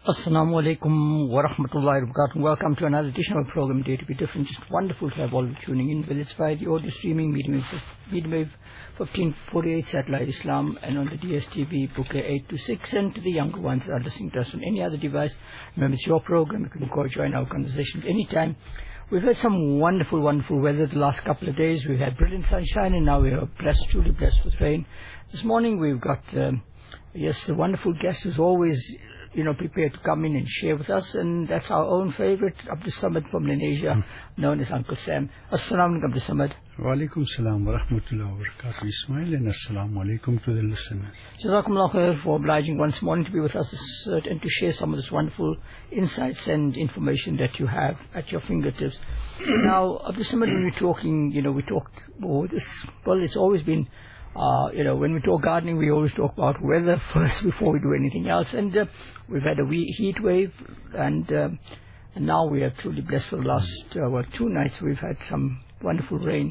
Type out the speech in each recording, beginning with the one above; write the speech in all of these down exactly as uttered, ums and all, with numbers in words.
Assalamu alaikum wa rahmatullahi wa barakatuh. Welcome to another edition of our program, Day to Be Different. Just wonderful to have all of you tuning in, whether it's via the audio streaming, medium wave fifteen forty-eight satellite Islam, and on the D S T V bouquet eight two six, and to the younger ones that are listening to us on any other device. Remember, it's your program. You can call, join our conversation anytime. We've had some wonderful, wonderful weather the last couple of days. We've had brilliant sunshine, and now we are blessed, truly blessed with rain. This morning we've got, um, yes, a wonderful guest who's always, you know, prepared to come in and share with us, and that's our own favorite, Abdul Samad from Indonesia, mm. known as Uncle Sam. Assalamu alaikum, Abdul Samad. Wa alaikum salam wa rahmatullahi wa barakatuh, Ismail, and assalamu alaikum to the listeners. Jazakumullah khair for obliging once more to be with us this, uh, and to share some of this wonderful insights and information that you have at your fingertips. Now, Abdul Samad, when we're talking, you know, we talked, oh, this, well, it's always been, Uh, you know, when we talk gardening, we always talk about weather first before we do anything else. And uh, we've had a wee heat wave, and, uh, and now we are truly blessed for the last uh, well, two nights. We've had some wonderful rain.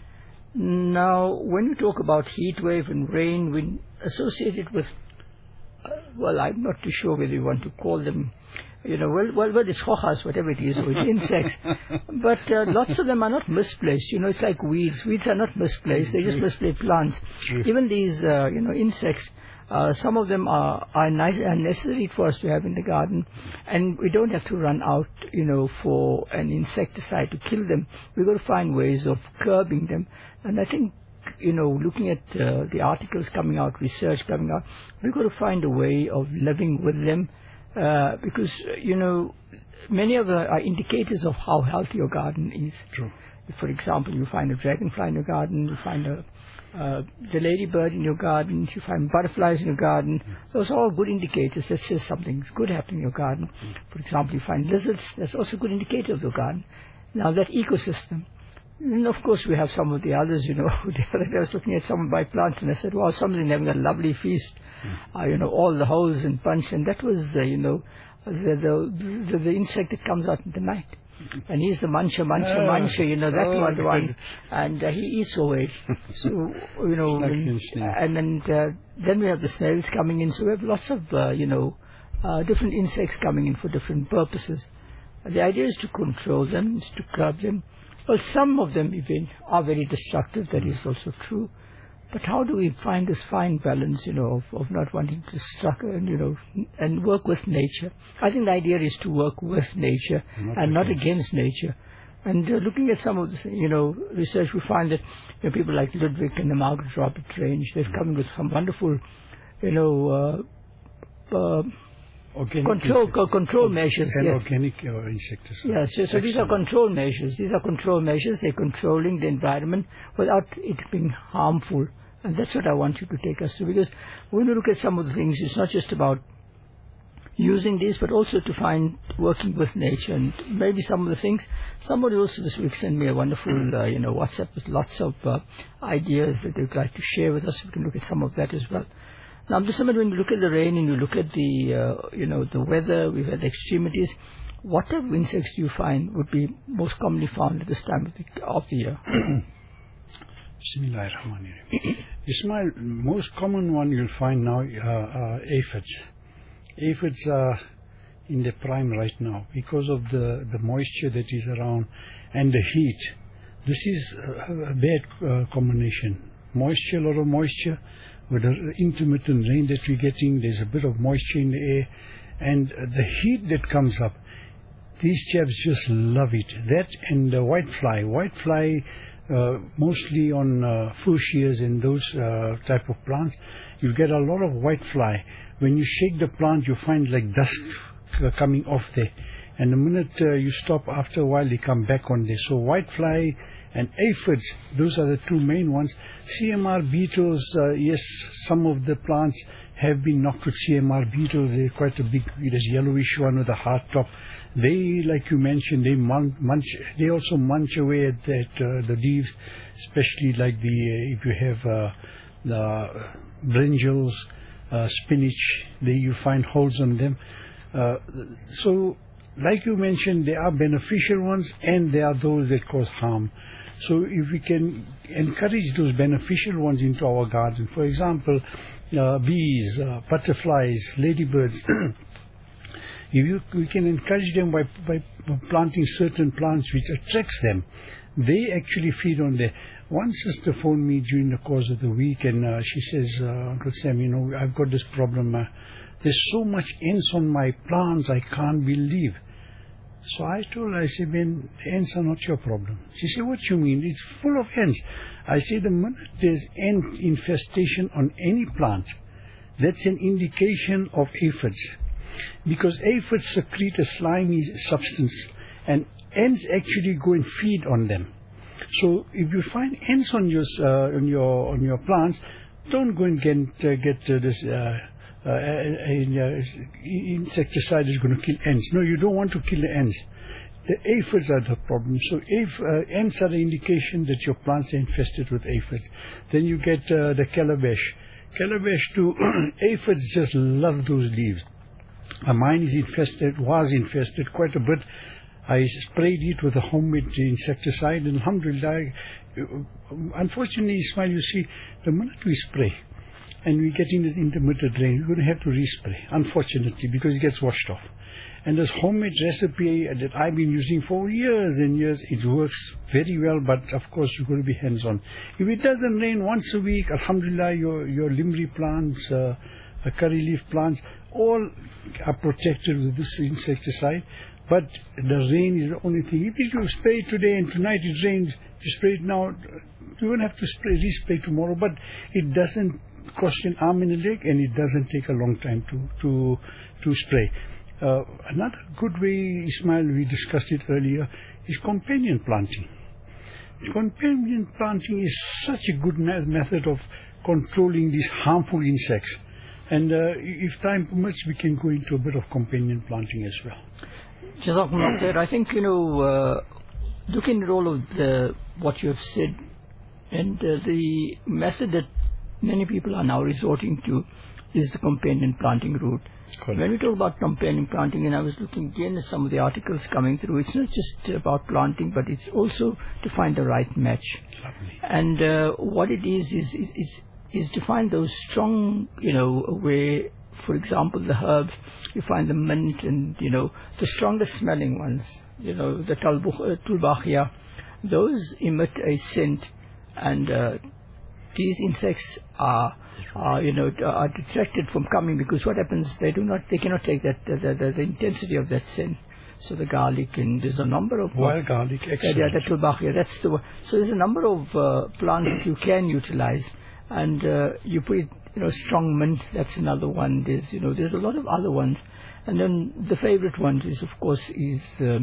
Now, when we talk about heat wave and rain, we associate it with, uh, well, I'm not too sure whether you want to call them, you know, well, well, well it's hojas, whatever it is, or it's insects. But uh, lots of them are not misplaced. You know, it's like weeds. Weeds are not misplaced. They're just misplaced plants. Even these, uh, you know, insects, uh, some of them are, are, nice, are necessary for us to have in the garden. And we don't have to run out, you know, for an insecticide to kill them. We've got to find ways of curbing them. And I think, you know, looking at uh, the articles coming out, research coming out, we've got to find a way of living with them. Uh, because, you know, many of them are indicators of how healthy your garden is. True. If, for example, you find a dragonfly in your garden, you find a, uh, the ladybird in your garden, you find butterflies in your garden, mm. those are all good indicators that says something's good happening in your garden. Mm. For example, you find lizards, that's also a good indicator of your garden. Now, that ecosystem. And of course, we have some of the others, you know. The other day I was looking at some of my plants, and I said, wow, some of them having a lovely feast. Mm. Uh, you know, all the holes and punch. And that was, uh, you know, the, the, the, the insect that comes out in the night. And he's the muncher, muncher, oh, muncher, you know, that oh, one, the one. And uh, he eats away. So, you know, when, and then, uh, then we have the snails coming in. So we have lots of, uh, you know, uh, different insects coming in for different purposes. The idea is to control them, is to curb them. Well, some of them even are very destructive, that is also true. But how do we find this fine balance, you know, of, of not wanting to struggle and, you know, and work with nature? I think the idea is to work with nature not and not against nature. And uh, looking at some of the, you know, research, we find that, you know, people like Ludwig and the Margaret Robert range, they've come in with some wonderful, you know, uh, uh, Organic control co control measures, and yes. Organic or insecticides. Yes, so, so these are control measures. These are control measures. They're controlling the environment without it being harmful. And that's what I want you to take us to. Because when we look at some of the things, it's not just about using these, but also to find working with nature. And maybe some of the things, somebody also this week sent me a wonderful, uh, you know, WhatsApp with lots of uh, ideas that they'd like to share with us. We can look at some of that as well. Now, just when you look at the rain and you look at the, uh, you know, the weather, we've had the extremities, what type of insects do you find would be most commonly found at this time of the, of the year? Bismillahirrahmanirrahim. Ismail, most common one you'll find now uh, are aphids. Aphids are in the prime right now because of the, the moisture that is around and the heat. This is a, a bad uh, combination. Moisture, a lot of moisture. With the intermittent rain that we're getting, there's a bit of moisture in the air, and uh, the heat that comes up, these chaps just love it. That and the whitefly. Whitefly, uh, mostly on uh, fuchsias and those uh, type of plants, you get a lot of whitefly. When you shake the plant, you find like dust uh, coming off there. And the minute uh, you stop, after a while, they come back on there. So whitefly and aphids, those are the two main ones. C M R beetles, uh, yes, some of the plants have been knocked with C M R beetles. They're quite a big, this yellowish one with a hard top. They, like you mentioned, they mun munch. They also munch away at that, uh, the leaves, especially like the uh, if you have uh, the brinjals, uh, spinach. There you find holes on them. Uh, so, like you mentioned, there are beneficial ones and there are those that cause harm. So if we can encourage those beneficial ones into our garden, for example, uh, bees, uh, butterflies, ladybirds, If you, we can encourage them by, by planting certain plants which attracts them. They actually feed on there. One sister phoned me during the course of the week, and uh, she says, uh, Uncle Sam, you know, I've got this problem. Uh, there's so much ants on my plants, I can't believe. So I told her, I said, man, ants are not your problem. She said, what you mean? It's full of ants. I said, the minute there's ant infestation on any plant, that's an indication of aphids. Because aphids secrete a slimy substance, and ants actually go and feed on them. So if you find ants on your uh, on your on your plants, don't go and get uh, get uh, this uh, uh, uh, insecticide is going to kill ants. No, you don't want to kill the ants. The aphids are the problem. So if uh, ants are the indication that your plants are infested with aphids. Then you get uh, the calabash. Calabash too. Aphids just love those leaves. Uh, mine is infested, was infested quite a bit. I sprayed it with a homemade insecticide, and alhamdulillah, unfortunately, Ismail, you see, the minute we spray, and we get in this intermittent rain, we're going to have to respray, unfortunately, because it gets washed off. And this homemade recipe that I've been using for years and years, it works very well, but of course, you're going to be hands-on. If it doesn't rain once a week, alhamdulillah, your, your limri plants, uh, the curry leaf plants, all are protected with this insecticide. But the rain is the only thing. If you spray today and tonight it rains, you spray it now, you won't have to spray, respray tomorrow, but it doesn't cost an arm and a leg, and it doesn't take a long time to, to, to spray. Uh, another good way, Ismail, we discussed it earlier, is companion planting. Companion planting is such a good method of controlling these harmful insects. And uh, if time permits, we can go into a bit of companion planting as well. Jazakumullah khair. I think, you know, uh, looking at all of the, what you have said, and uh, the method that many people are now resorting to is the companion planting route. Correct. When we talk about companion planting, and I was looking again at some of the articles coming through, it's not just about planting, but it's also to find the right match. Lovely. And uh, what it is, is, is, is, is to find those strong, you know, where, for example, the herbs, you find the mint and, you know, the strongest smelling ones, you know, the tulbachia, those emit a scent, and uh, these insects are, are, you know, are detracted from coming, because what happens, they do not, they cannot take that, the, the, the intensity of that scent. So the garlic, and there's a number of... Wild garlic, excellent. Yeah, the tulbachia, that's the one. So there's a number of uh, plants that you can utilize, and uh, you put it, you know, strong mint, that's another one. There's, you know, there's a lot of other ones. And then the favorite ones is, of course, is uh,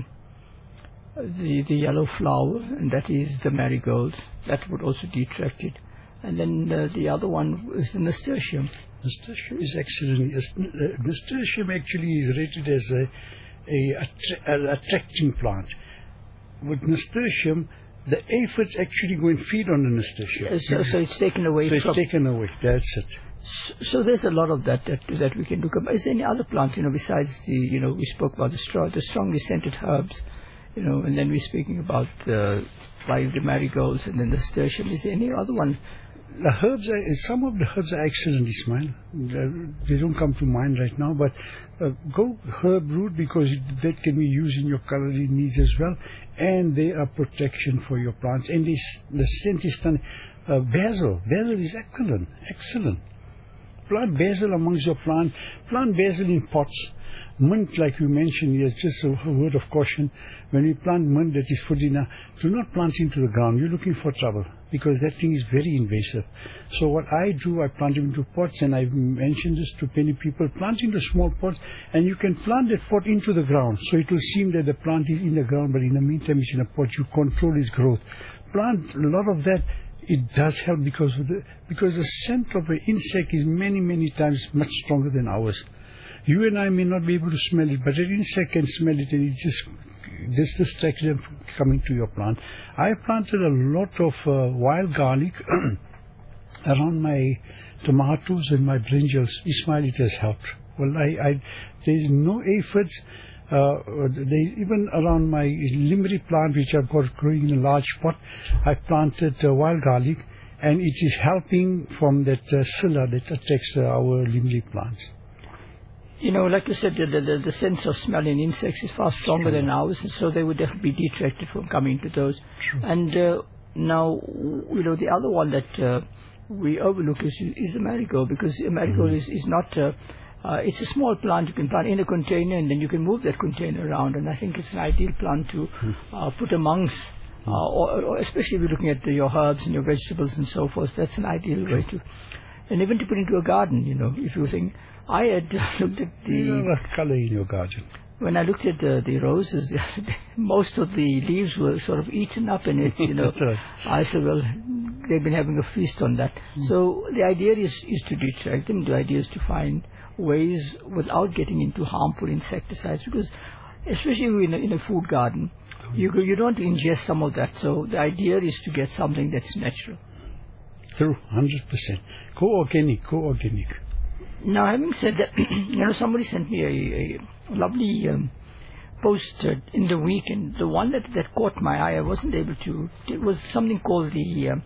the, the yellow flower, and that is the marigolds. That would also detract it. And then uh, the other one is the nasturtium. Nasturtium is excellent. Nasturtium actually is rated as a, a, attra a attracting plant. With nasturtium, the aphids actually go and feed on the nasturtium. So, so it's taken away. So it's from taken away. That's it. So, so there's a lot of that, that that we can look at. Is there any other plant, you know, besides the, you know, we spoke about the straw, the strongly scented herbs, you know, and then we're speaking about the like the marigolds and then the nasturtium. Is there any other one? The herbs, are, some of the herbs are excellent, Ismail. They don't come to mind right now, but uh, go herb root, because that can be used in your culinary needs as well, and they are protection for your plants. And this, the scent is stunning. Uh, basil, basil is excellent, excellent. Plant basil amongst your plant. Plant basil in pots. Mint, like you mentioned, is just a word of caution. When you plant mint that is fudina, do not plant into the ground. You're looking for trouble, because that thing is very invasive. So what I do, I plant them into pots, and I've mentioned this to many people. Plant into small pots, and you can plant that pot into the ground. So it will seem that the plant is in the ground, but in the meantime it's in a pot. You control its growth. Plant a lot of that. It does help, because of the, because the scent of an insect is many, many times much stronger than ours. You and I may not be able to smell it, but an insect can smell it, and it just, just distracts them from coming to your plant. I planted a lot of uh, wild garlic around my tomatoes and my brinjals. Ismail, it has helped. Well, I, I, there's no aphids. Uh, they, even around my limeri plant, which I've got growing in a large pot, I planted uh, wild garlic, and it is helping from that uh, scilla that attacks uh, our limeri plants. You know, like you said, the, the, the sense of smell in insects is far stronger than ours, and so they would definitely be detracted from coming to those. True. And uh, now, you know, the other one that uh, we overlook is, is the marigold, because the marigold mm. is, is not, uh, uh, it's a small plant you can plant in a container, and then you can move that container around, and I think it's an ideal plant to mm. uh, put amongst, uh, or, or especially if you're looking at the, your herbs and your vegetables and so forth. That's an ideal way to, and even to put into a garden, you know, if you think. I had looked at the... You know what color in your garden? When I looked at the, the roses, the other day, most of the leaves were sort of eaten up in it, you know. That's right. I said, well, they've been having a feast on that. Mm. So the idea is, is to detract them. The idea is to find ways without getting into harmful insecticides, because especially in a, in a food garden, oh, you, you don't ingest some of that. So the idea is to get something that's natural. True, one hundred percent. Go organic, go organic. Now, having said that, you know, somebody sent me a, a lovely um, post uh, in the week, and the one that, that caught my eye, I wasn't able to, it was something called the uh,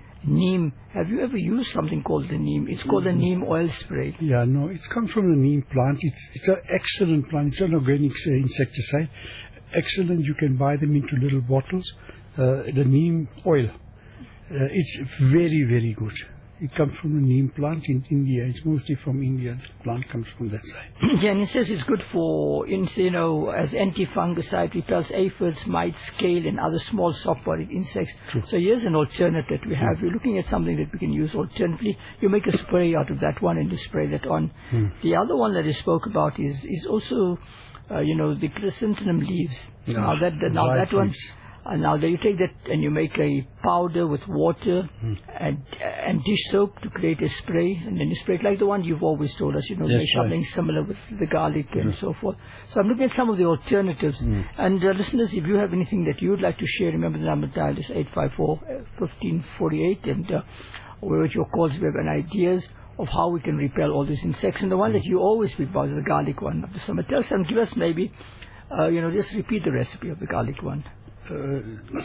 neem. Have you ever used something called the neem? It's called the neem oil spray. Yeah, no, it comes from the neem plant. It's it's an excellent plant. It's an organic uh, insecticide. Excellent. You can buy them into little bottles. Uh, the neem oil. Uh, it's very, very good. It comes from the neem plant in India. It's mostly from India. The plant comes from that side. Yeah, and it says it's good for, you know, as anti-fungicide, repels aphids, mites, scale, and other small soft-bodied insects. True. So here's an alternative that we have. Mm. We're looking at something that we can use alternatively. You make a spray out of that one and you spray that on. Mm. The other one that I spoke about is is also, uh, you know, the chrysanthemum leaves. Yeah. Now that, that now that one. Uh, now you take that and you make a powder with water mm. and and dish soap to create a spray, and then you spray it like the one you've always told us, you know, yes, make something right. similar with the garlic mm. and so forth. So I'm looking at some of the alternatives. Mm. And uh, listeners, if you have anything that you would like to share, remember the number dial is eight five four, one five four eight, and uh, we're at your calls. We have any ideas of how we can repel all these insects. And the one mm. that you always speak about is the garlic one of the summer. Tell us and give us maybe, uh, you know, just repeat the recipe of the garlic one. Uh,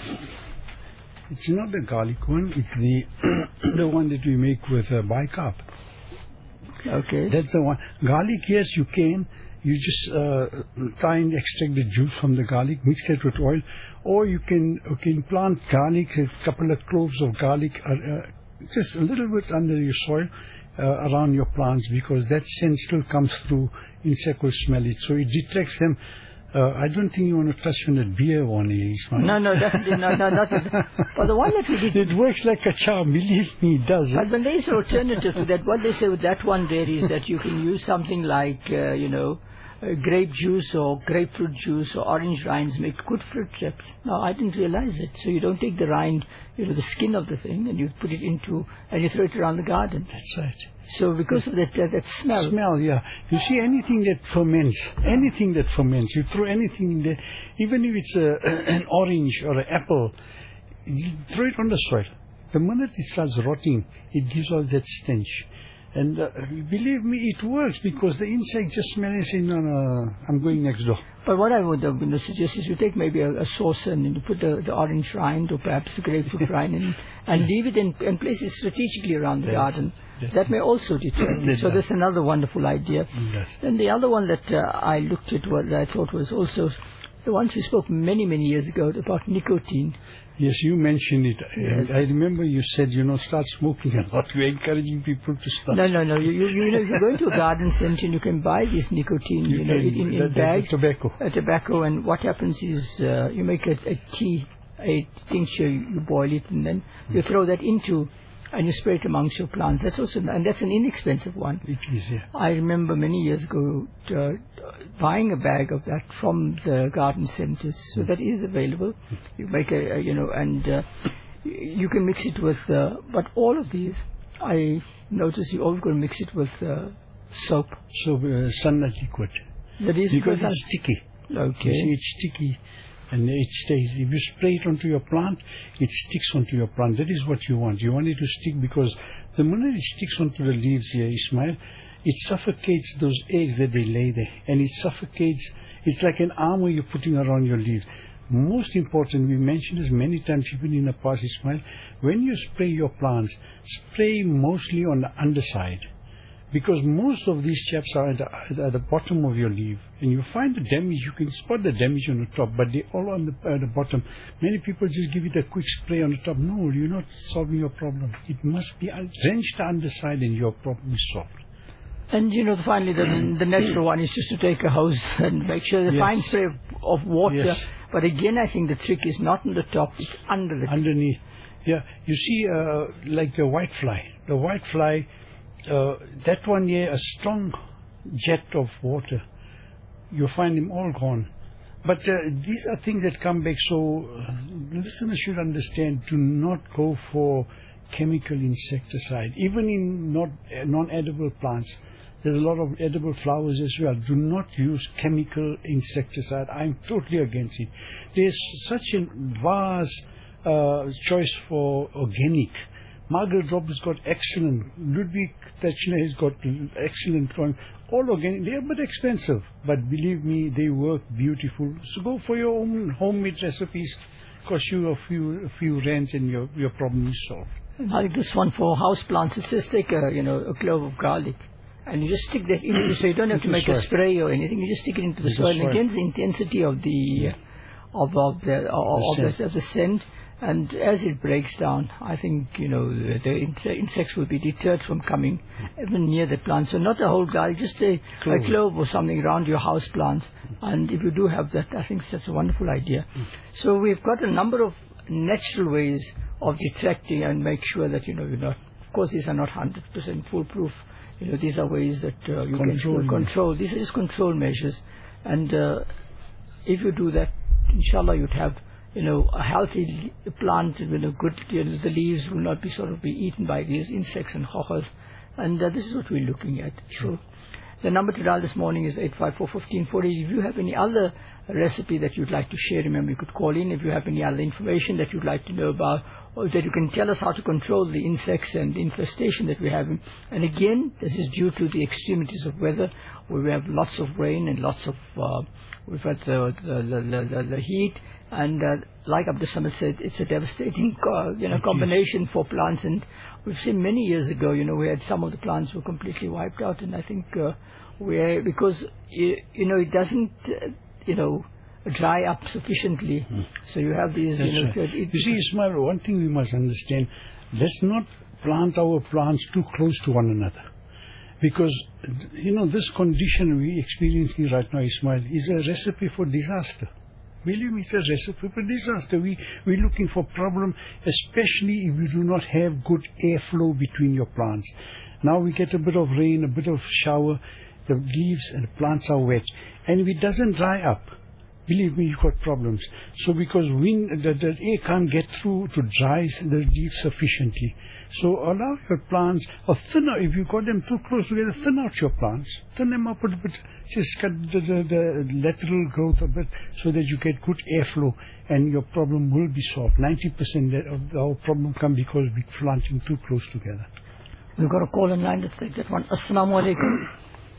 it's not the garlic one, it's the the one that we make with uh, bicarb. Okay. That's the one. Garlic, yes, you can. You just uh, try and extract the juice from the garlic, mix it with oil, or you can you can plant garlic, a couple of cloves of garlic, uh, uh, just a little bit under your soil, uh, around your plants, because that scent still comes through. Insect will smell it, so it detracts them. Uh, I don't think you want to touch on that beer one, Ismail. No, no, definitely no, no, not. But the one that we did, it works like a charm. Believe me, it does. But when there is an alternative to that, what they say with that one there is that you can use something like, uh, you know, uh, grape juice or grapefruit juice or orange rinds make good fruit chips. No, I didn't realize it. So you don't take the rind, you know, the skin of the thing, and you put it into, and you throw it around the garden. That's right. So because of that, uh, that smell. Smell, yeah. You see, anything that ferments, anything that ferments, you throw anything in there, even if it's a, an orange or an apple, you throw it on the soil. The minute it starts rotting, it gives off that stench. And uh, believe me, it works, because the insect just smell and say, no, no, I'm going next door. But what I would uh, you know, suggest is you take maybe a, a saucer and you put the, the orange rind or perhaps the grapefruit rind in, and leave it in, and place it strategically around the yes. garden. Yes. That may also deter it. So that's another wonderful idea. Yes. And the other one that uh, I looked at, what I thought was also the ones we spoke many, many years ago about nicotine. Yes, you mentioned it. Yes. I remember you said, you know, start smoking a lot. You're encouraging people to start. No, no, no. You, you, you know, if you go into a garden center and you can buy this nicotine, you, you know, in, in, in bags. Tobacco. A tobacco. And what happens is uh, you make a, a tea, a tincture, you boil it, and then you throw that into, and you spray it amongst your plants. That's also, and that's an inexpensive one. It is, yeah. I remember many years ago uh, buying a bag of that from the garden centers. So that is available. You make a, a you know, and uh, you can mix it with, uh, but all of these, I notice you always going to mix it with uh, soap. So, uh, sunlight liquid. That is because it's sticky. Okay. You see, it's sticky. And it stays. If you spray it onto your plant, it sticks onto your plant. That is what you want. You want it to stick, because the minute it sticks onto the leaves here, Ismail, it suffocates those eggs that they lay there. And it suffocates, it's like an armor you're putting around your leaves. Most important, we mentioned this many times even in the past, Ismail, when you spray your plants, spray mostly on the underside. Because most of these chaps are at the, at the bottom of your leaf, and you find the damage. You can spot the damage on the top, but they're all on the, at the bottom. Many people just give it a quick spray on the top. No, you're not solving your problem. It must be drenched the underside, and your problem is solved. And you know, finally, the, the natural one is just to take a hose and make sure the yes. fine spray of, of water. Yes. But again, I think the trick is not on the top; it's under the underneath. Yeah, you see, uh, like the white fly. The white fly. Uh, that one year, a strong jet of water, you find them all gone. But uh, these are things that come back, so uh, listeners should understand, do not go for chemical insecticide. Even in not, uh, non-edible plants, there's a lot of edible flowers as well. Do not use chemical insecticide. I'm totally against it. There's such a vast uh, choice for organic. Margaret Roberts got excellent. Ludwig Tachner has got excellent ones. All organic. They're a bit expensive, but believe me, they work beautiful. So go for your own homemade recipes. Cost you a few a few rands, and your your problem is solved. Like this one for house plants, it's just take a you know a clove of garlic, and you just stick that in. So you don't have to make a spray or anything. You just stick it into the soil. And again, the intensity of the of of the of the, of the, of the scent. And as it breaks down, I think, you know, the, the insects will be deterred from coming even near the plant. So not a whole garlic, just a, a clove or something around your house plants. And if you do have that, I think that's a wonderful idea. Mm. So we've got a number of natural ways of detracting and make sure that, you know, you're not, of course, these are not one hundred percent foolproof. You know, these are ways that uh, you control can control. These are just control measures. And uh, if you do that, inshallah, you'd have you know, a healthy plant with a good, you know, the leaves will not be sort of be eaten by these insects and hoppers. And uh, this is what we're looking at. So the number to dial this morning is eight five four, one five four zero. If you have any other recipe that you'd like to share, remember you could call in. If you have any other information that you'd like to know about, or that you can tell us how to control the insects and the infestation that we're having. And again, this is due to the extremities of weather, where we have lots of rain and lots of, uh, we've had the, the, the, the, the heat. And uh, like Abdul Samad said, it's a devastating uh, you know, combination for plants. And we've seen many years ago, you know, we had some of the plants were completely wiped out. And I think uh, we're, because, you, you know, it doesn't, uh, you know, dry up sufficiently. Mm. So you have these, That's you know. Right. It, you see, Ismail, one thing we must understand, let's not plant our plants too close to one another. Because, you know, this condition we're experiencing right now, Ismail, is a recipe for disaster. Believe me, it's a recipe for disaster. We, we're looking for problem, especially if you do not have good airflow between your plants. Now we get a bit of rain, a bit of shower, the leaves and the plants are wet. And if it doesn't dry up, believe me, you've got problems. So because wind, the, the air can't get through to dry the leaves sufficiently. So allow your plants, or thin out, if you got them too close together, thin out your plants. Thin them up a bit, just cut the, the, the lateral growth a bit so that you get good airflow and your problem will be solved. ninety percent of our problem comes because we're planting too close together. We've got a call in line. Let's take that one. Assalamu alaikum.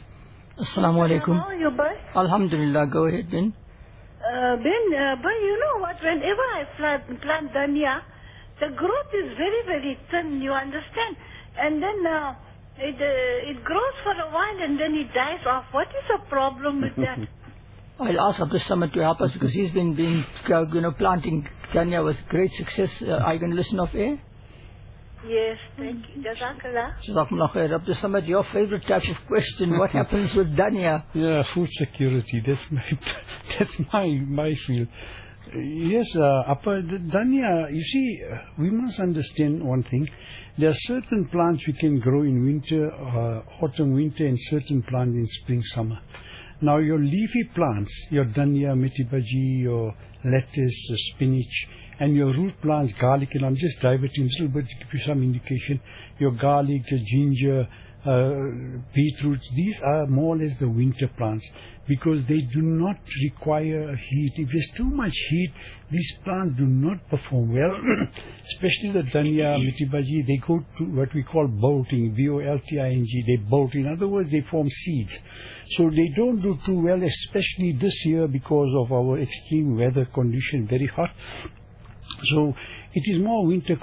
Assalamu alaikum. How are you, boy? Alhamdulillah. Go ahead, Ben. Uh, Ben, uh, but you know what? Whenever I plant, plant dhania, the growth is very, very thin, you understand? And then uh, it uh, it grows for a while and then it dies off. What is the problem with that? I'll ask Abdul Samad to help us because he's been, been uh, you know, planting dhania with great success. Uh, are you going to listen off air? Yes, thank you. Jazakallah. Jazakumullah khair. Abdul Samad, your favorite type of question, what happens with dhania? Yeah, food security. That's my, that's my, my field. Yes, uh, Appa, dhania, you see, uh, we must understand one thing. There are certain plants we can grow in winter, uh, autumn, winter, and certain plants in spring, summer. Now, your leafy plants, your dhania, methi bhaji, your lettuce, spinach, and your root plants, garlic, and I'm just diverting a little bit to give you some indication. Your garlic, your ginger, uh, beetroots, these are more or less the winter plants because they do not require heat. If there's too much heat, these plants do not perform well, especially the dhania, methi bhaji, they go to what we call bolting, B O L T I N G, they bolt. In other words, they form seeds. So they don't do too well, especially this year because of our extreme weather condition, very hot. So it is more winter crop.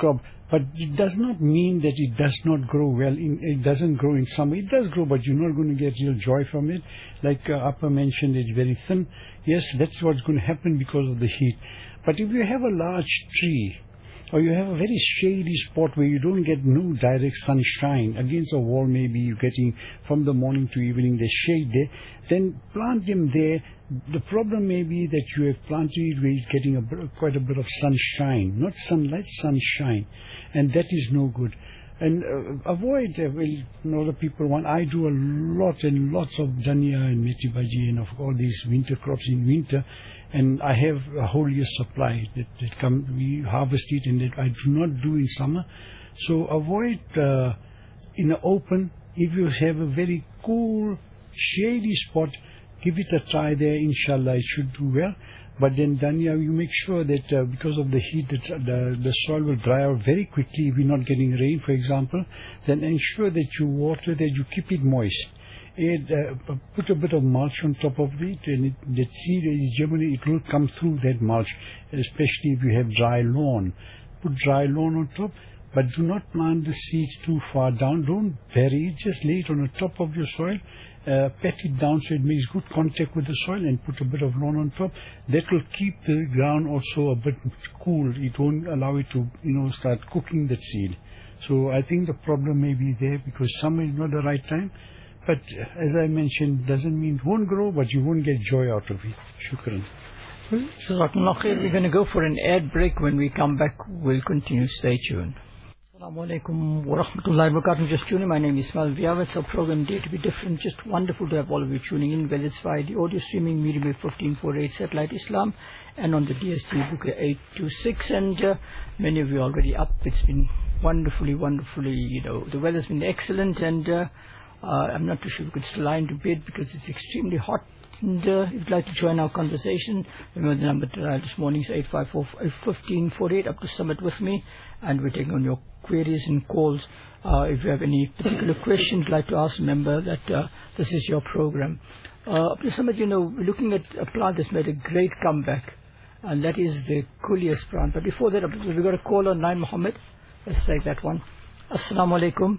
But it does not mean that it does not grow well. In, it doesn't grow in summer. It does grow, but you're not going to get real joy from it. Like uh, Appa mentioned, it's very thin. Yes, that's what's going to happen because of the heat. But if you have a large tree, or you have a very shady spot where you don't get no direct sunshine, against a wall maybe you're getting from the morning to evening, there's shade there, then plant them there. The problem may be that you have planted it where it's getting a bit, quite a bit of sunshine, not sunlight, sunshine, and that is no good. And uh, avoid, uh, well, other people want, I do a lot and lots of dhania and methi bhaji and of all these winter crops in winter, and I have a whole year supply that, that come, we harvest it, and that I do not do in summer. So avoid uh, in the open. If you have a very cool, shady spot, give it a try there, inshallah, it should do well. But then dhania, you make sure that uh, because of the heat, that the, the soil will dry out very quickly if you're not getting rain, for example. Then ensure that you water, that you keep it moist. Add, uh, put a bit of mulch on top of it, and it, that seed is germinating, it will come through that mulch, especially if you have dry lawn. Put dry lawn on top, but do not plant the seeds too far down. Don't bury it, just lay it on the top of your soil. Uh, pat it down so it makes good contact with the soil, and put a bit of lawn on top. That will keep the ground also a bit cool. It won't allow it to, you know, start cooking that seed. So I think the problem may be there because summer is not the right time. But as I mentioned, doesn't mean it won't grow, but you won't get joy out of it. Shukran. Jazakallah khair. We're going to go for an ad break. When we come back, we'll continue. Stay tuned. Assalamu alaikum wa rahmatullahi wa barakatuh. Just tuning. My name is Ismail Viav. It's our program Day to be Different. Just wonderful to have all of you tuning in. Well, it's via the audio streaming medium wave fifteen forty-eight Satellite Islam and on the D S T Booker eight two six. And uh, many of you are already up. It's been wonderfully, wonderfully, you know, the weather's been excellent, and uh, uh, I'm not too sure we could still lie into bed because it's extremely hot. And uh, if you'd like to join our conversation, remember the number to dial this morning is eight five four, fifteen forty-eight, up to Summit with me, and we're taking on your queries and calls. Uh, if you have any particular questions you'd like to ask, remember that uh, this is your program. Uh, up to Summit, you know, we're looking at a plant that's made a great comeback, and that is the Coleus plant. But before that, we've got a call on Nine Muhammad. Let's take that one. Assalamu alaikum.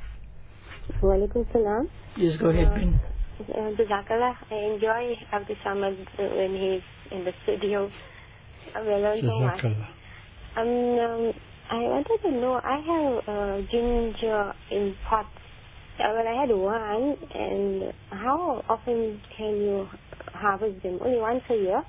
Wa alaikum salam. Yes, go ahead, Ben. Uh, Jazakallah. I enjoy Abdul Samad when he's in the studio. Uh, we learn so much. Um, um, I wanted to know, I have uh, ginger in pots. Uh, well, I had one, and how often can you harvest them? Only once a year?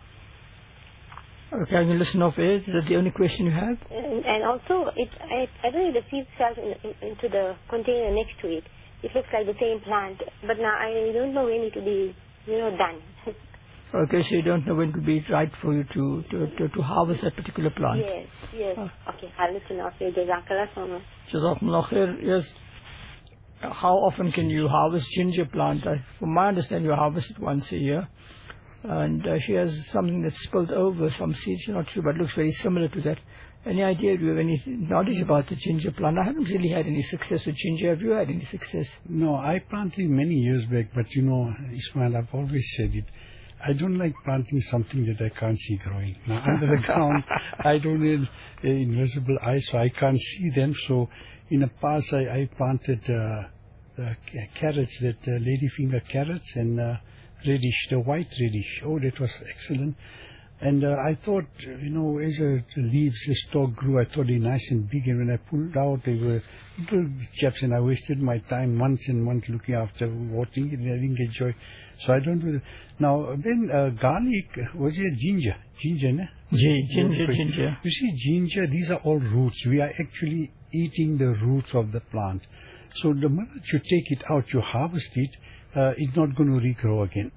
Okay, can you listen off air? Is that the only question you have? And, and also, it, I, I don't know the seed cells in, in, into the container next to it. It looks like the same plant, but now I don't know when it will be, you know, done. Okay, so you don't know when it will be right for you to, to, to, to harvest that particular plant? Yes, yes. Oh. Okay, I'll listen off you. Jazakallah so much. Jazakumullah khair. Yes. How often can you harvest ginger plant? I, from my understanding, you harvest it once a year. And uh, she has something that's spilled over, some seeds, I'm not sure, but it looks very similar to that. Any idea, do you have any knowledge about the ginger plant? I haven't really had any success with ginger. Have you had any success? No, I planted many years back, but you know, Ismail, I've always said it. I don't like planting something that I can't see growing. Now, under the ground, I don't have uh, invisible eyes, so I can't see them. So, in the past, I, I planted uh, uh, carrots, that uh, ladyfinger carrots, and uh, radish, the white radish. Oh, that was excellent. And uh, I thought, you know, as the leaves, the stalk grew, I thought they were nice and big. And when I pulled out, they were little chaps, and I wasted my time months and months looking after watering it, and I didn't get joy. So I don't do that. Now, then uh, garlic, was it ginger? Ginger, ne? G- ginger, ginger. You see, ginger, these are all roots. We are actually eating the roots of the plant. So the moment you take it out, you harvest it, uh, it's not going to regrow again.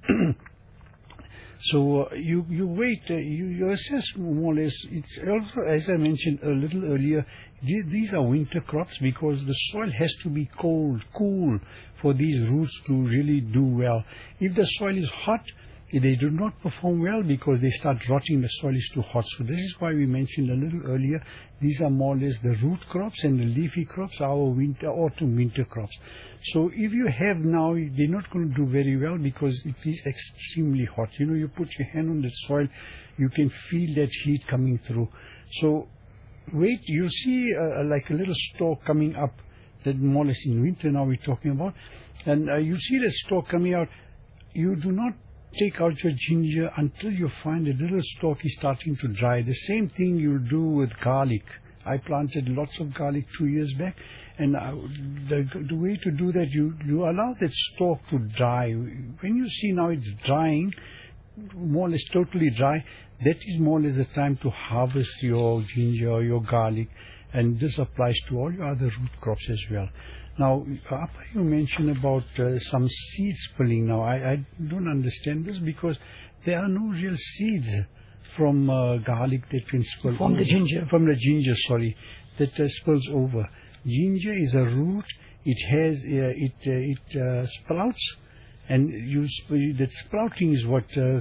So uh, you you wait, uh, you, you assess more or less. It's also, as I mentioned a little earlier, th- these are winter crops because the soil has to be cold, cool for these roots to really do well. If the soil is hot, they do not perform well because they start rotting, the soil is too hot. So this is why we mentioned a little earlier, these are more or less the root crops, and the leafy crops are our winter, autumn, winter crops. So if you have now, they're not going to do very well because it is extremely hot. You know, you put your hand on the soil, you can feel that heat coming through. So wait, you see uh, like a little stalk coming up, that more or less in winter now we're talking about, and uh, you see the stalk coming out. You do not take out your ginger until you find the little stalk is starting to dry. The same thing you'll do with garlic. I planted lots of garlic two years back, and uh, the, the way to do that, you, you allow that stalk to dry. When you see now it's drying, more or less totally dry, that is more or less the time to harvest your ginger or your garlic, and this applies to all your other root crops as well. Now, Appa, you mentioned about uh, some seed spilling. Now, I, I don't understand this because there are no real seeds from uh, garlic that can spill From over. the ginger. From the ginger, sorry, that uh, spills over. Ginger is a root. It has, uh, it uh, it uh, sprouts, and you sp- that sprouting is what uh,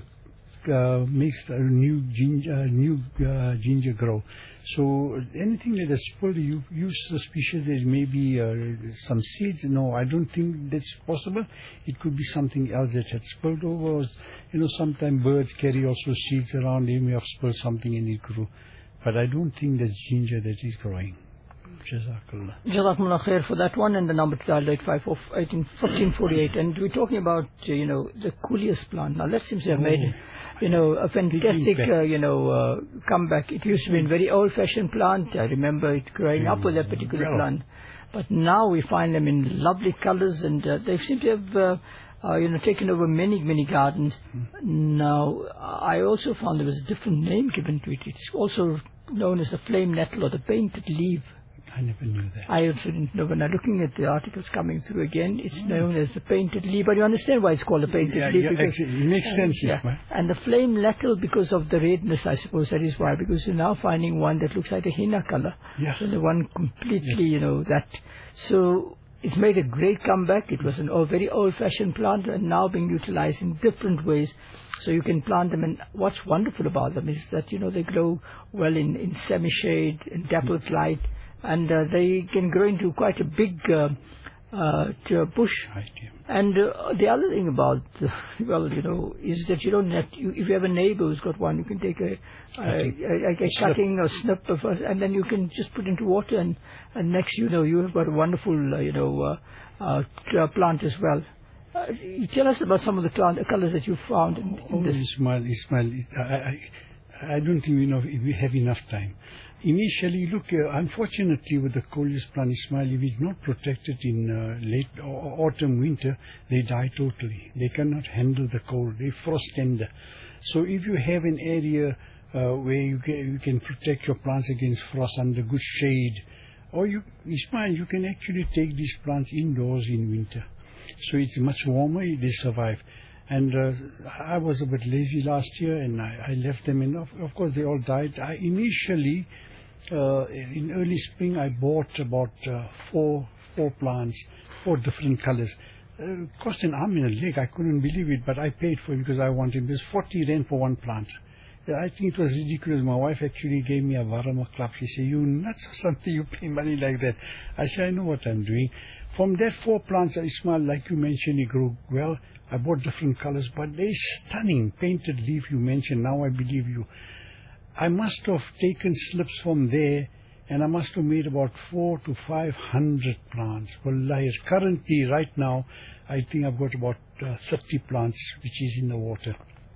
uh, makes a new ginger, uh, new uh, ginger grow. So anything that is spilled, you use suspicious there may be uh, some seeds. No, I don't think that's possible. It could be something else that had spilled over. You know, sometimes birds carry also seeds around. They may have spilled something and it grew. But I don't think that's ginger that is growing. Jazakallah. Jazakumullah khair for that one, and the number to dial eight five four one eight one five four eight. And we're talking about, uh, you know, the coolius plant. Now, that seems to have Oh. made, you know, a fantastic, uh, you know, uh, comeback. It used to be a very old-fashioned plant. I remember it growing up with that particular Yeah. plant. But now we find them in lovely colors, and uh, they seem to have, uh, uh, you know, taken over many, many gardens. Now, I also found there was a different name given to it. It's also known as the flame nettle or the painted leaf. I never knew that. I also didn't know. When I'm looking at the articles coming through again, it's known as the painted leaf. But you understand why it's called the painted Yeah, leaf? yeah, because, actually, it makes sense, yeah. Ismail. And the flame nettle, because of the redness, I suppose that is why. Because you're now finding one that looks like a henna color. Yeah. So the one completely, you know, that. So it's made a great comeback. It was an old, very old-fashioned plant, and now being utilized in different ways. So you can plant them, and what's wonderful about them is that, you know, they grow well in, in semi-shade, in dappled light, and uh, they can grow into quite a big uh, uh, to a bush. Right, yeah. And uh, the other thing about, uh, well, you know, is that you don't have, you, if you have a neighbor who's got one, you can take a, a, a, a, a cutting or snip, of, a- and then you can just put into water, and, and next you know, you have got a wonderful, uh, you know, uh, uh, t- uh, plant as well. Uh, you tell us about some of the plant uh, colors that you found in, in Oh, this. Ismail, Ismail, it- I, I, I don't think we know if we have enough time. Initially, look, uh, unfortunately with the coleus plant, Ismail, if it's not protected in uh, late au- autumn, winter, they die totally. They cannot handle the cold. They frost tender. So if you have an area uh, where you can, you can protect your plants against frost under good shade, or you, Ismail, you can actually take these plants indoors in winter. So it's much warmer, they survive. And uh, I was a bit lazy last year, and I, I left them, and of, of course they all died. I initially, uh, in early spring, I bought about uh, four four plants, four different colors. Uh, cost an arm and a leg. I couldn't believe it, but I paid for it because I wanted. It was forty rand for one plant. I think it was ridiculous. My wife actually gave me a varama clap. She said, "You nuts or something? You pay money like that?" I said, "I know what I'm doing." From that four plants, Ismail, like you mentioned, they grew well. I bought different colors, but they're stunning. Painted leaf you mentioned, now I believe you. I must have taken slips from there, and I must have made about four to five hundred plants. Wallahi, currently, right now, I think I've got about uh, thirty plants, which is in the water.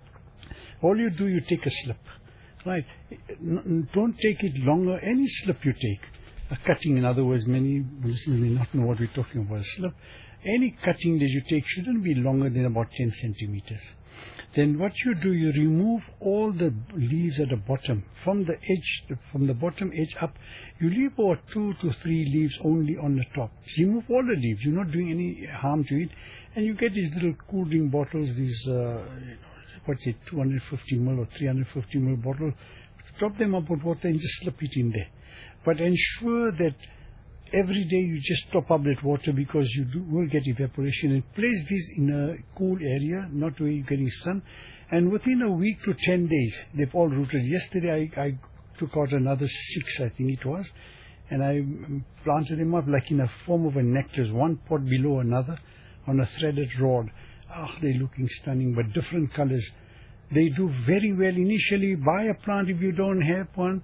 All you do, you take a slip, right? N- don't take it longer. Any slip you take, a cutting, in other words, many listeners may not know what we're talking about. A slip. Any cutting that you take shouldn't be longer than about ten centimeters. Then what you do, you remove all the leaves at the bottom. From the edge, from the bottom edge up, you leave about two to three leaves only on the top. Remove all the leaves. You're not doing any harm to it. And you get these little cool drink bottles, these, uh, what's it, two hundred fifty milliliters or three hundred fifty milliliters bottle. Top them up with water and just slip it in there. But ensure that every day you just top up that water, because you do, will get evaporation, and place these in a cool area, not where you're getting sun. And within a week to ten days, they've all rooted. Yesterday I, I took out another six, I think it was, and I planted them up like in a form of a nectar, one pot below another on a threaded rod. Ah, they're looking stunning, but different colors. They do very well initially. Buy a plant if you don't have one,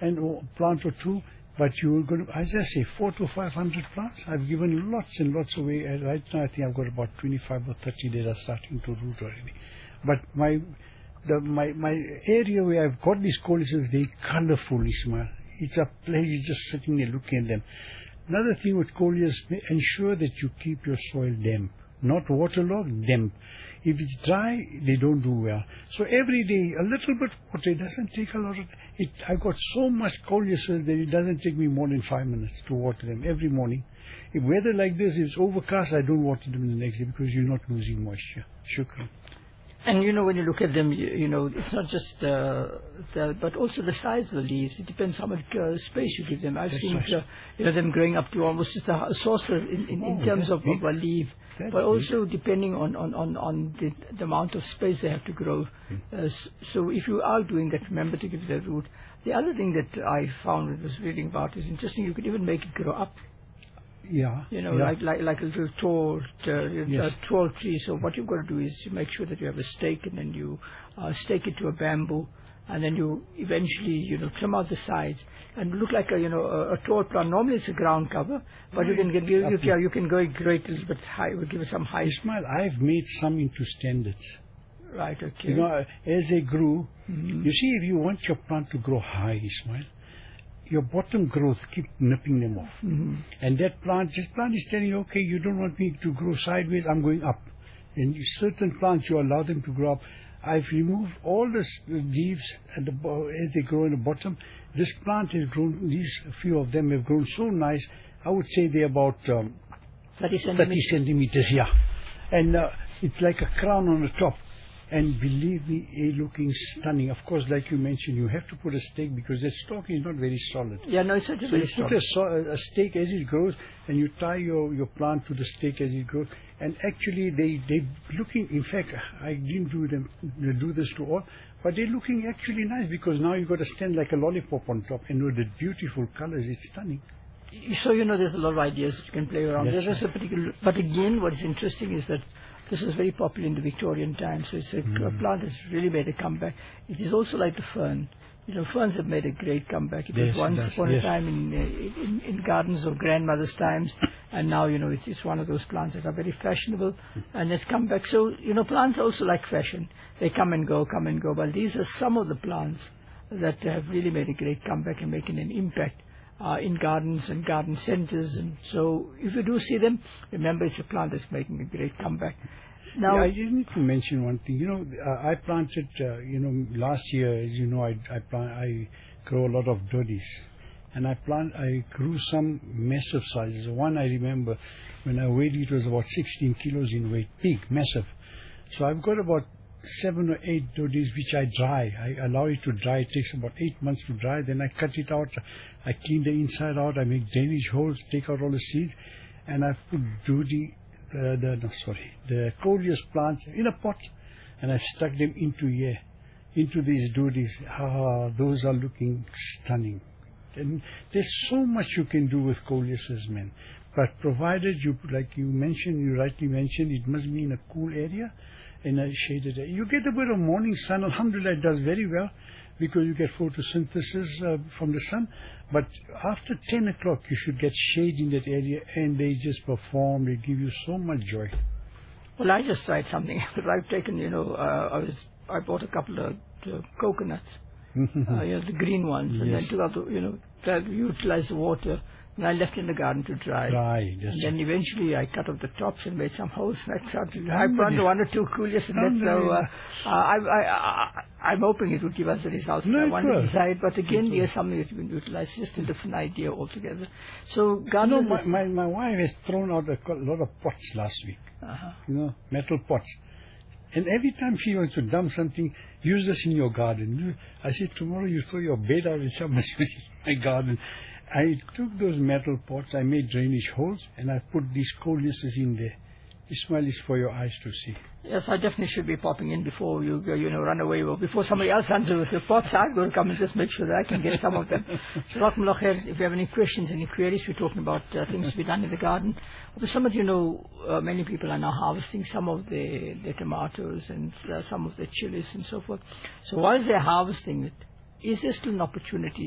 and a plant or two. But you're going to, as I say, four to five hundred plants. I've given lots and lots away. And right now, I think I've got about twenty-five or thirty that are starting to root already. But my, the, my, my area where I've got these coleus, they're colorful, Ismail. It's a pleasure just sitting there looking at them. Another thing with coleus, ensure that you keep your soil damp. Not waterlogged, damp. If it's dry, they don't do well. So every day, a little bit of water. It doesn't take a lot of it. I've got so much coleuses that it doesn't take me more than five minutes to water them every morning. If weather like this, if it's overcast, I don't water them the next day because you're not losing moisture. Shukran. And you know, when you look at them, you, you know, it's not just uh, the, but also the size of the leaves. It depends how much uh, space you give them. I've That's seen right. uh, you know, them growing up to almost just a, a saucer in, in, in oh, terms of, of a leaf. That's but also big. depending on, on, on, on the, the amount of space they have to grow. Mm. Uh, so if you are doing that, remember to give the root. The other thing that I found was reading about is interesting. You could even make it grow up. Yeah. You know, yeah. like like like a little tall, uh, yes. a tall tree. So what you've got to do is you make sure that you have a stake, and then you uh, stake it to a bamboo, and then you eventually, you know, trim out the sides and look like a, you know, a, a tall plant. Normally it's a ground cover, but right. you can get, you, you, you can go a great little bit high. We'll give it some height. Ismail, I've made some into standards. Right. Okay. You know, as they grew, mm-hmm. you see, if you want your plant to grow high, Ismail, your bottom growth, keep nipping them off. Mm-hmm. And that plant, this plant is telling you, okay, you don't want me to grow sideways, I'm going up. And certain plants, you allow them to grow up. I've removed all the leaves and the, as they grow in the bottom. This plant has grown, these few of them have grown so nice. I would say they're about um, thirty centimeters. thirty centimeters, yeah. And uh, it's like a crown on the top. And believe me, it's looking stunning. Of course, like you mentioned, you have to put a stake because the stalk is not very solid. Yeah, no, it's not so very you solid. put a, so, a stake as it grows, and you tie your, your plant to the stake as it grows. And actually, they they looking. In fact, I didn't do them do this to all, but they're looking actually nice because now you've got a stand like a lollipop on top, and with the beautiful colors, it's stunning. So you know, there's a lot of ideas that you can play around. Yes, there's a particular, but again, what is interesting is that this was very popular in the Victorian times, so it's a, mm. a plant that's really made a comeback. It is also like the fern. You know, ferns have made a great comeback. It yes, was once yes, upon yes. a time in, in in gardens of grandmother's times, and now, you know, it's, it's one of those plants that are very fashionable, mm. and it's come back. So, you know, plants also like fashion. They come and go, come and go, but these are some of the plants that have really made a great comeback and making an impact Uh, in gardens and garden centers. And so if you do see them, remember it's a plant that's making a great comeback. Now, yeah, I just need to mention one thing. You know, uh, I planted, uh, you know, last year, as you know, I I, plant, I grow a lot of doddies. And I plant, I grew some massive sizes. One I remember, when I weighed it, was about sixteen kilos in weight. Big, massive. So I've got about seven or eight doddies which I dry. I allow it to dry. It takes about eight months to dry. Then I cut it out. I clean the inside out. I make drainage holes, take out all the seeds, and I put doddy, uh, the no sorry, the coleus plants in a pot, and I stuck them into here, into these doddies. Ah, those are looking stunning. And there's so much you can do with coleuses, man. But provided you, like you mentioned, you rightly mentioned, it must be in a cool area. In a shaded area. You get a bit of morning sun. Alhamdulillah, it does very well because you get photosynthesis uh, from the sun. But after ten o'clock, you should get shade in that area, and they just perform. They give you so much joy. Well, I just tried something. I've taken, you know, uh, I was I bought a couple of uh, coconuts, uh, you know, the green ones, yes. and then took out the, you know, tried to utilize the water. And I left in the garden to dry. Dry, yes. And then eventually I cut off the tops and made some holes. And I started, I planted one or two coleus in that. So uh, I, I, I, I'm hoping it will give us the results no, I want to decide. But again, here's something that you can utilize. Just a different idea altogether. So garden. You know, my, my, my wife has thrown out a lot of pots last week. Uh-huh. You know, metal pots. And every time she wants to dump something, use this in your garden. I said, tomorrow you throw your bed out and someone's using my garden. I took those metal pots, I made drainage holes, and I put these coleuses in there. Ismail, is for your eyes to see. Yes, I definitely should be popping in before you, you know, run away, or before somebody else runs away with the pots. I'm going to come and just make sure that I can get some of them. Jazakumullah khair. If you have any questions, any queries, we're talking about uh, things to be done in the garden. But some of you know, uh, many people are now harvesting some of the, the tomatoes and uh, some of the chilies and so forth. So while they're harvesting it, is there still an opportunity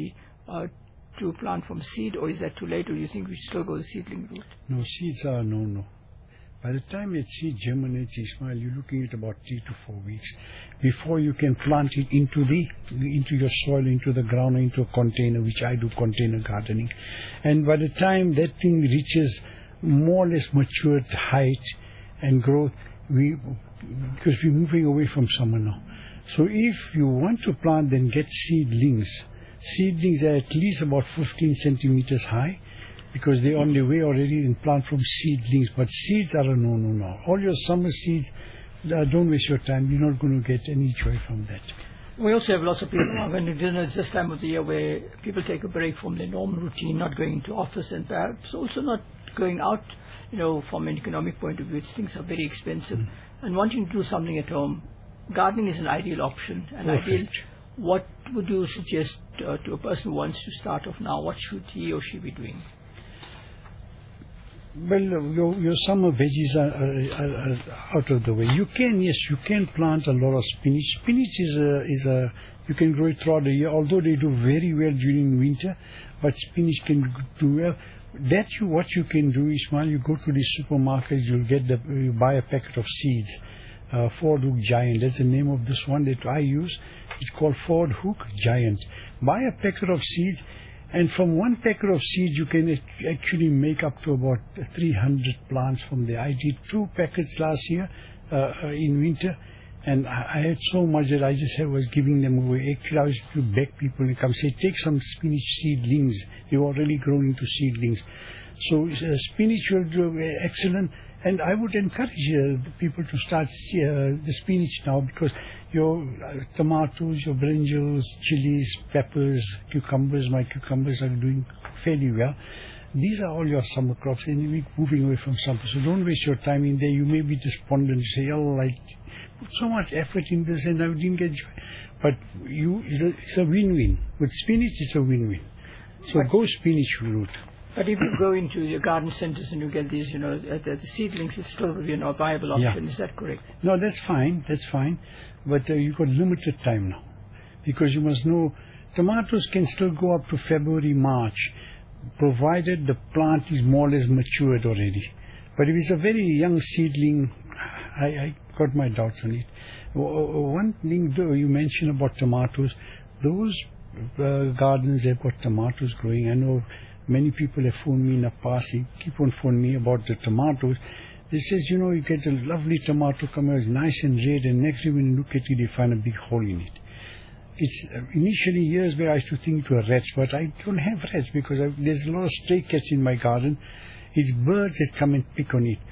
uh, to plant from seed, or is that too late, or do you think we should still go the seedling route? No, seeds are no-no. By the time that seed germinates, Ismail, you're looking at about three to four weeks before you can plant it into the into your soil, into the ground, into a container, which I do container gardening. And by the time that thing reaches more or less matured height and growth, we because we're moving away from summer now. So if you want to plant, then get seedlings. Seedlings are at least about fifteen centimeters high, because they're on their way already, and plant from seedlings. But seeds are a no-no now. All your summer seeds, uh, don't waste your time. You're not going to get any joy from that. We also have lots of people now going to dinner. It's this time of the year where people take a break from their normal routine, not going into office, and perhaps also not going out, you know, from an economic point of view. Things are very expensive. Mm. And wanting to do something at home, gardening is an ideal option. An Perfect. ideal. What would you suggest uh, to a person who wants to start off now? What should he or she be doing? Well, your, your summer veggies are, are, are out of the way. You can, yes, you can plant a lot of spinach. Spinach is a, is a, you can grow it throughout the year, although they do very well during winter, but spinach can do well. That you, what you can do, Ismail, you go to the supermarket, you'll get the, you buy a packet of seeds. Uh, Ford Hook Giant, that's the name of this one that I use. It's called Ford Hook Giant. Buy a packet of seeds, and from one packet of seeds you can actually make up to about three hundred plants from there. I did two packets last year uh, in winter, and I had so much that I just was giving them away. Actually, I was to beg people to come say, take some spinach seedlings. They were already grown into seedlings. So uh, spinach will do excellent. And I would encourage uh, the people to start uh, the spinach now, because your uh, tomatoes, your brinjals, chilies, peppers, cucumbers, my cucumbers are doing fairly well. These are all your summer crops, and you're moving away from summer. So don't waste your time in there. You may be despondent. You say, oh, I put so much effort in this and I didn't get joy. But you, it's a, it's a win-win. With spinach, it's a win-win. So but go spinach route. But if you go into your garden centers and you get these, you know, the, the seedlings, it's still you know, a viable option. Yeah. Is that correct? No, that's fine. That's fine. But uh, you've got limited time now. Because you must know, tomatoes can still go up to February, March, provided the plant is more or less matured already. But if it's a very young seedling, I, I got my doubts on it. One thing, though, you mentioned about tomatoes, those uh, gardens, they've got tomatoes growing. I know many people have phoned me in the past, they keep on phoning me about the tomatoes. They says, you know, you get a lovely tomato come out, it's nice and red, and next day when you look at it, you find a big hole in it. It's uh, initially years where I used to think it were rats, but I don't have rats because I, there's a lot of stray cats in my garden. It's birds that come and pick on it.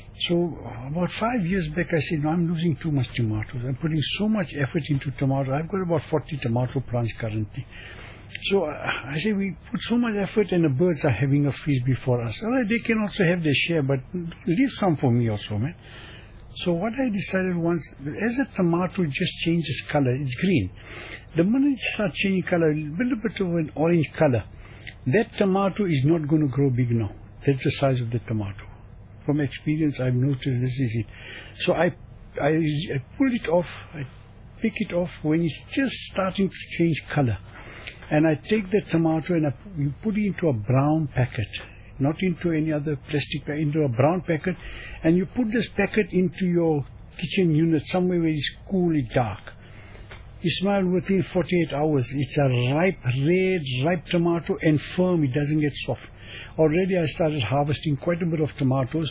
So about five years back, I said, no, I'm losing too much tomatoes. I'm putting so much effort into tomatoes. I've got about forty tomato plants currently. So uh, I say we put so much effort and the birds are having a feast before us. Well, they can also have their share, but leave some for me also, man. So what I decided once, as a tomato just changes color, it's green. The minute it starts changing color, a little bit of an orange color, that tomato is not going to grow big now. That's the size of the tomato. From experience, I've noticed this is it. So I, I, I pull it off, I pick it off when it's just starting to change color. And I take the tomato and I you put it into a brown packet, not into any other plastic, into a brown packet, and you put this packet into your kitchen unit somewhere where it's cool, it's dark. Ismail, within forty-eight hours, it's a ripe, red, ripe tomato and firm, it doesn't get soft. Already I started harvesting quite a bit of tomatoes,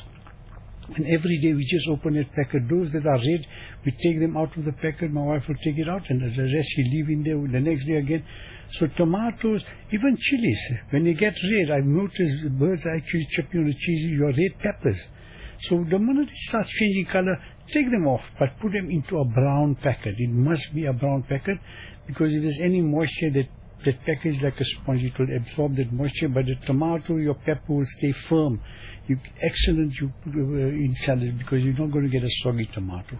and every day we just open that packet. Those that are red, we take them out of the packet, my wife will take it out, and the rest she leave in there the next day again. So tomatoes, even chilies, when they get red, I've noticed the birds are actually chipping on the cheese, your red peppers. So the minute it starts changing color, take them off, but put them into a brown packet. It must be a brown packet, because if there's any moisture, that, that packet is like a sponge, it will absorb that moisture, but the tomato, your pepper will stay firm. You, excellent you put uh, in salad, because you're not going to get a soggy tomato.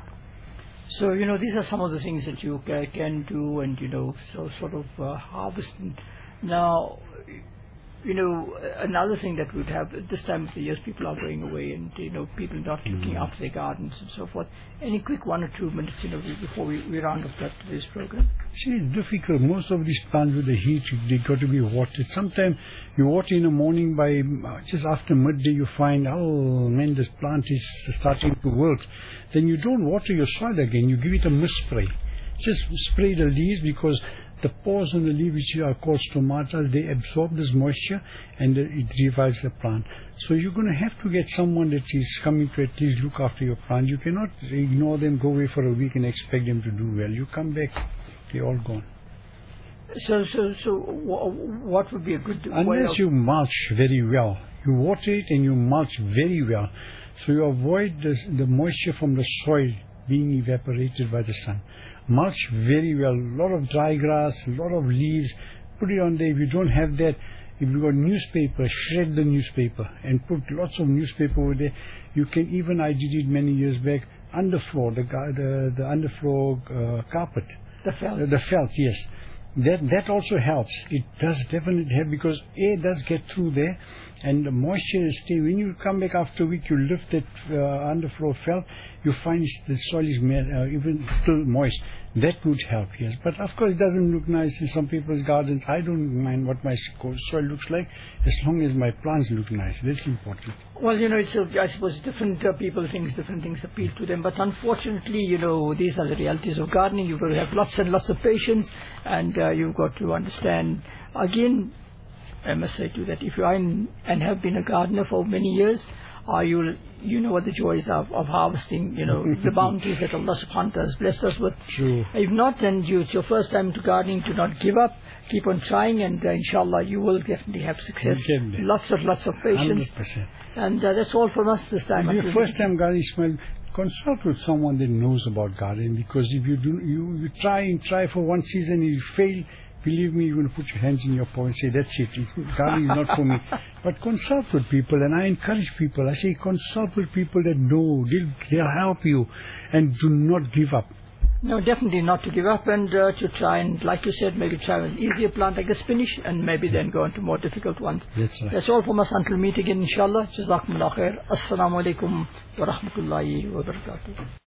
So, you know, these are some of the things that you can do and, you know, so sort of uh, harvesting. Now, you know, another thing that we'd have, at this time of the year, people are going away and, you know, people not looking mm. after their gardens and so forth. Any quick one or two minutes, you know, before we, we round off that today's program? See, it's difficult. Most of these plants with the heat, they got to be watered. Sometimes you water in the morning, by just after midday you find, oh man, this plant is starting to wilt. Then you don't water your soil again. You give it a mist spray. Just spray the leaves, because the pores on the leaf, which are called stomata, they absorb this moisture and it revives the plant. So you're going to have to get someone that is coming to at least look after your plant. You cannot ignore them, go away for a week and expect them to do well. You come back, they're all gone. So, so, so, what would be a good Unless way of... you mulch very well. You water it and you mulch very well. So you avoid this, the moisture from the soil being evaporated by the sun. Mulch very well. A lot of dry grass, a lot of leaves. Put it on there. If you don't have that, if you got newspaper, shred the newspaper and put lots of newspaper over there. You can even, I did it many years back, underfloor, the the, the underfloor uh, carpet. The felt. The, the felt, yes. That that also helps. It does definitely help, because air does get through there and the moisture is stay. When you come back after a week, you lift that uh, underfloor felt, you find the soil is uh, even still moist. That would help, yes. But of course it doesn't look nice in some people's gardens. I don't mind what my soil looks like, as long as my plants look nice. That's important. Well, you know, it's, uh, I suppose different uh, people things, different things appeal to them. But unfortunately, you know, these are the realities of gardening. You've got to have lots and lots of patience, and uh, you've got to understand. Again, I must say too that if you are in, and have been a gardener for many years, uh, you you know what the joys are of, of harvesting, you know, the bounties that Allah subhanahu wa ta'ala has blessed us with. True. If not, then you, it's your first time to gardening, do not give up. Keep on trying, and uh, inshallah you will definitely have success. Definitely. Lots of lots of patience. one hundred percent. And uh, that's all from us this time. If your first time gardening, Ismail, consult with someone that knows about gardening, because if you do, you, you try and try for one season, you fail, believe me, you're going to put your hands in your pocket and say, that's it, it's, gardening is not for me. But consult with people, and I encourage people. I say consult with people that know, they'll, they'll help you, and do not give up. No, definitely not to give up, and uh, to try and, like you said, maybe try an easier plant like a spinach, and maybe then go on to more difficult ones. That's right. That's all from us until meet again, inshallah. Jazakumullah khair. Assalamu alaikum wa rahmatullahi wa barakatuh.